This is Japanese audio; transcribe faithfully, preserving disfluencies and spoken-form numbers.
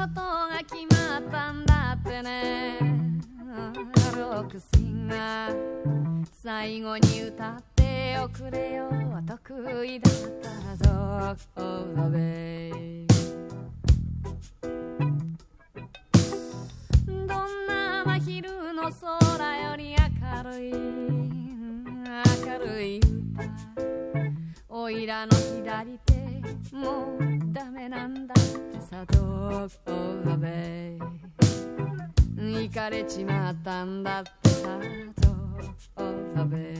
事が決まったんだってね。ロックシンガー最後に歌っておくれよ。得意だったぞ、Oh the way。 どんな真昼の空より明るい明るい歌。おいらの左手もうダメなんだってさ、Dog of the Bay。 行かれちまったんだってさ、Dog of the Bay。